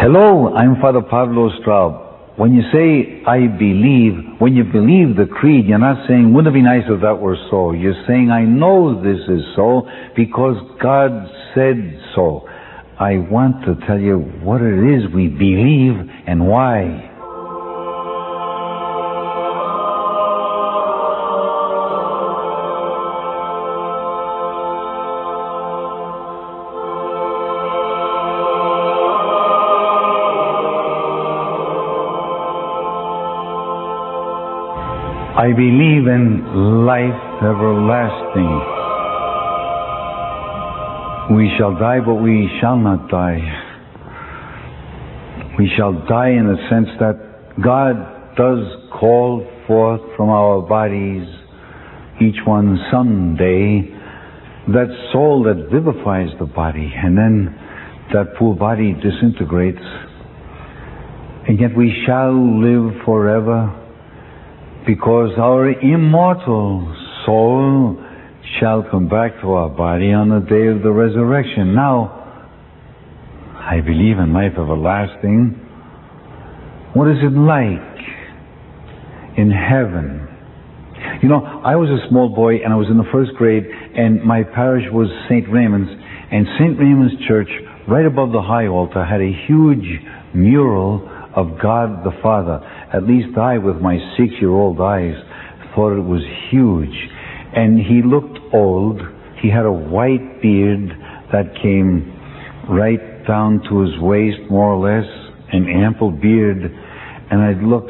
Hello, I'm Father Pablo Straub. When you say, I believe, when you believe the creed, you're not saying, wouldn't it be nice if that were so? You're saying, I know this is so because God said so. I want to tell you what it is we believe and why. I believe in life everlasting. We shall die, but we shall not die. We shall die in the sense that God does call forth from our bodies, each one someday, that soul that vivifies the body, and then that poor body disintegrates. And yet we shall live forever, because our immortal soul shall come back to our body on the day of the resurrection. Now, I believe in life everlasting. What is it like in heaven? You know, I was a small boy and I was in the first grade, and my parish was St. Raymond's, and St. Raymond's Church, right above the high altar, had a huge mural of God the Father. At least I, with my 6-year-old eyes, thought it was huge. And he looked old. He had a white beard that came right down to his waist, more or less, an ample beard. And I'd look,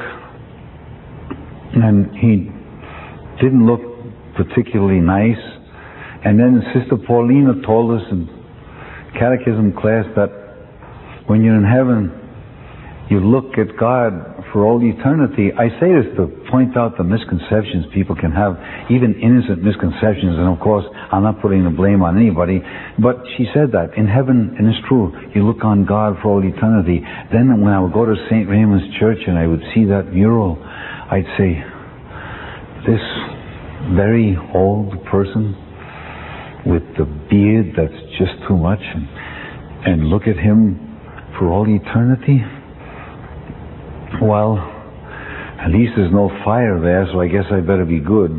and he didn't look particularly nice. And then Sister Paulina told us in catechism class that when you're in heaven, you look at God for all eternity. I say this to point out the misconceptions people can have, even innocent misconceptions, and of course, I'm not putting the blame on anybody, but she said that in heaven, and it's true, you look on God for all eternity. Then when I would go to St. Raymond's Church and I would see that mural, I'd say, this very old person with the beard that's just too much, and look at him for all eternity. Well, at least there's no fire there, so I guess I better be good.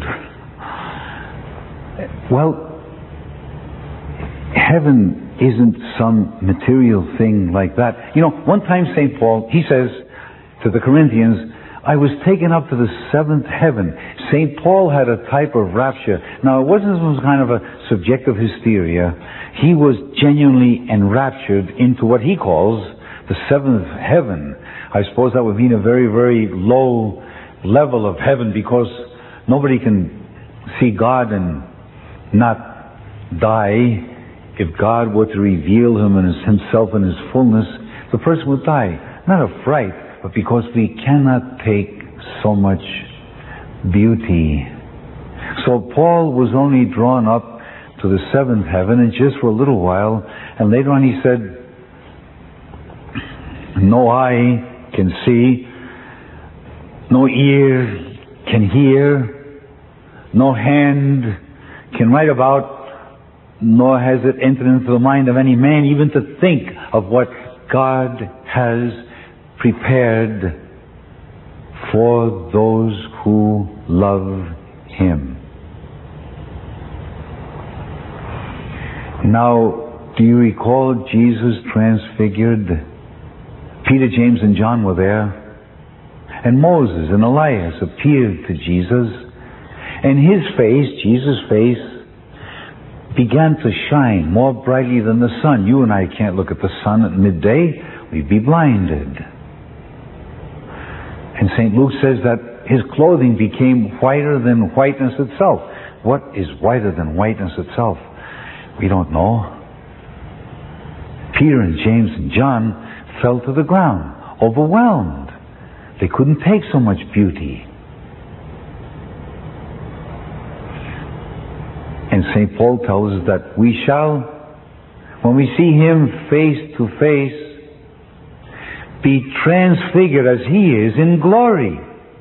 Well, heaven isn't some material thing like that. You know, one time St. Paul, he says to the Corinthians, I was taken up to the 7th heaven. St. Paul had a type of rapture. Now, it wasn't some kind of a subjective hysteria. He was genuinely enraptured into what he calls the 7th heaven. I suppose that would mean a very, very low level of heaven, because nobody can see God and not die. If God were to reveal himself in his fullness, the person would die. Not of fright, but because we cannot take so much beauty. So Paul was only drawn up to the 7th heaven, and just for a little while, and later on he said, no eye can see, no ear can hear, no hand can write about, nor has it entered into the mind of any man even to think of what God has prepared for those who love Him. Now, do you recall Jesus transfigured? Peter, James, and John were there, and Moses and Elias appeared to Jesus, and his face, Jesus' face, began to shine more brightly than the sun. You and I can't look at the sun at midday. We'd be blinded. And St. Luke says that his clothing became whiter than whiteness itself. What is whiter than whiteness itself? We don't know. Peter and James and John fell to the ground, overwhelmed. They couldn't take so much beauty. And St. Paul tells us that we shall, when we see Him face to face, be transfigured as He is in glory.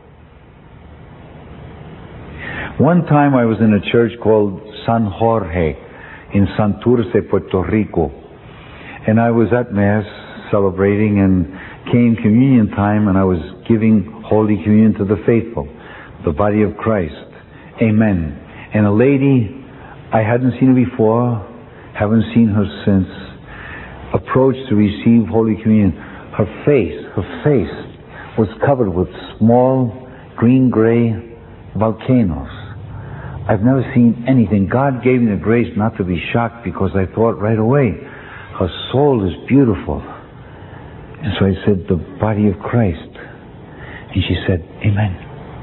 One time I was in a church called San Jorge in Santurce, Puerto Rico, and I was at Mass celebrating, and came communion time, and I was giving Holy Communion to the faithful, the body of Christ. Amen. And a lady, I hadn't seen her before, haven't seen her since, approached to receive Holy Communion. Her face was covered with small green-gray volcanoes. I've never seen anything. God gave me the grace not to be shocked, because I thought right away, her soul is beautiful. And so I said, the body of Christ. And she said, Amen.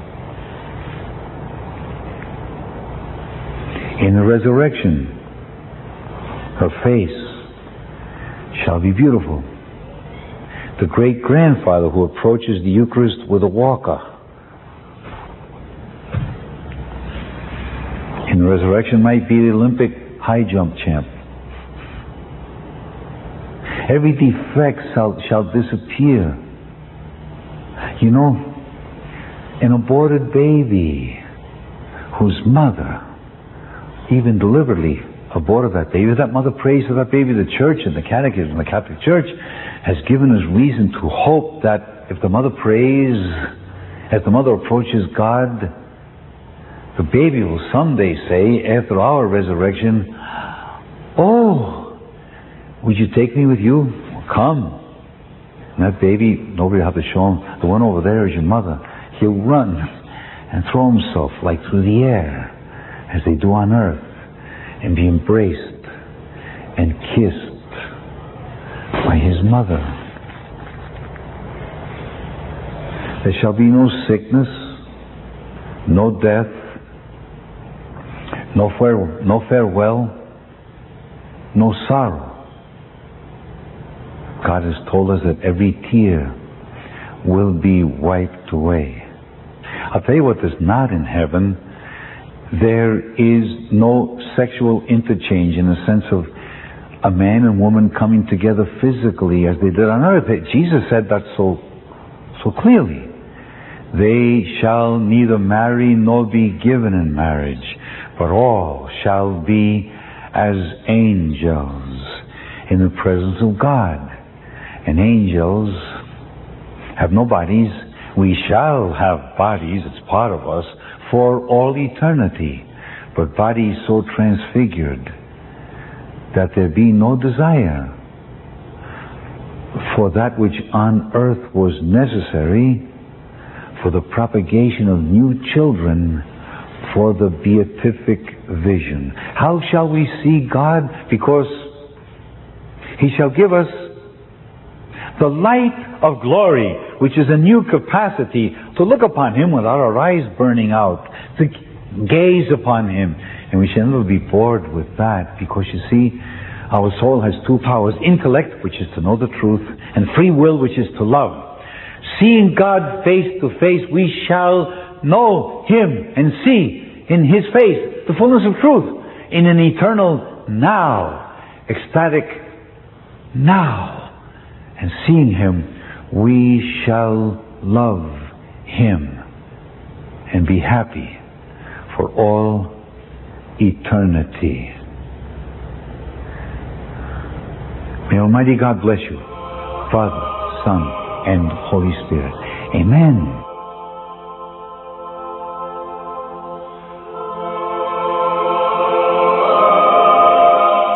In the resurrection, her face shall be beautiful. The great-grandfather who approaches the Eucharist with a walker, in the resurrection might be the Olympic high jump champ. Every defect shall disappear. You know, an aborted baby whose mother even deliberately aborted that baby, that mother prays for that baby. The Church and the Catechism, the Catholic Church, has given us reason to hope that if the mother prays, as the mother approaches God, the baby will someday say, after our resurrection, oh, would you take me with you? Well, come. And that baby, nobody will have to show him, the one over there is your mother. He'll run and throw himself like through the air, as they do on earth, and be embraced and kissed by his mother. There shall be no sickness, no death, no farewell, no sorrow. God has told us that every tear will be wiped away. I'll tell you what there's not in heaven. There is no sexual interchange in the sense of a man and woman coming together physically as they did on earth. Jesus said that so clearly. They shall neither marry nor be given in marriage, but all shall be as angels in the presence of God. And angels have no bodies. We shall have bodies, it's part of us, for all eternity, but bodies so transfigured that there be no desire for that which on earth was necessary for the propagation of new children for the beatific vision. How shall we see God? Because He shall give us the light of glory, which is a new capacity to look upon Him without our eyes burning out, to gaze upon Him. And we shall never be bored with that, because you see, our soul has two powers: intellect, which is to know the truth, and free will, which is to love. Seeing God face to face, we shall know Him and see in His face the fullness of truth in an eternal now, ecstatic now. And seeing Him, we shall love Him and be happy for all eternity. May Almighty God bless you, Father, Son, and Holy Spirit. Amen.